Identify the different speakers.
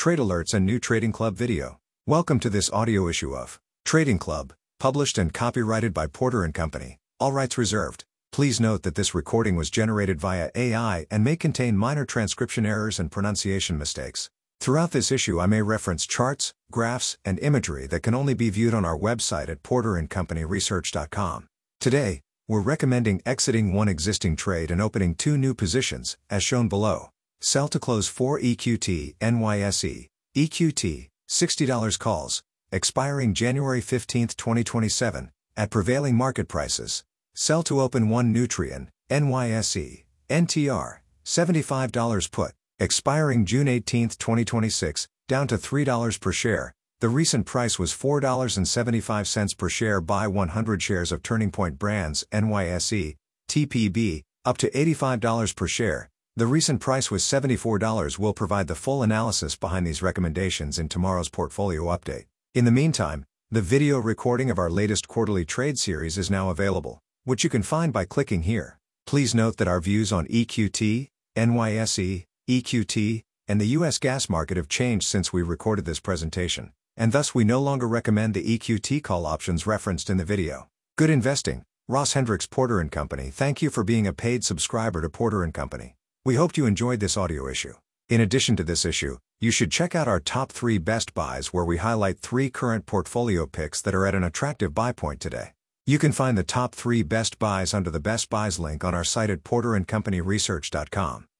Speaker 1: trade alerts and new Trading Club video. Welcome to this audio issue of Trading Club, published and copyrighted by Porter & Company, all rights reserved. Please note that this recording was generated via AI and may contain minor transcription errors and pronunciation mistakes. Throughout this issue I may reference charts, graphs, and imagery that can only be viewed on our website at porterandcompanyresearch.com. Today, we're recommending exiting one existing trade and opening two new positions, as shown below. Sell to close 4 EQT NYSE, EQT, $60 calls, expiring January 15, 2027, at prevailing market prices. Sell to open 1 Nutrien, NYSE, NTR, $75 put, expiring June 18, 2026, down to $3 per share. The recent price was $4.75 per share. Buy 100 shares of Turning Point Brands, NYSE, TPB, up to $85 per share. The recent price was $74. We'll provide the full analysis behind these recommendations in tomorrow's portfolio update. In the meantime, the video recording of our latest quarterly trade series is now available, which you can find by clicking here. Please note that our views on EQT, NYSE, EQT, and the U.S. gas market have changed since we recorded this presentation, and thus we no longer recommend the EQT call options referenced in the video. Good investing. Ross Hendricks, Porter & Company. Thank you for being a paid subscriber to Porter & Company. We hoped you enjoyed this audio issue. In addition to this issue, you should check out our top 3 best buys where we highlight 3 current portfolio picks that are at an attractive buy point today. You can find the top 3 best buys under the Best Buys link on our site at porterandcompanyresearch.com.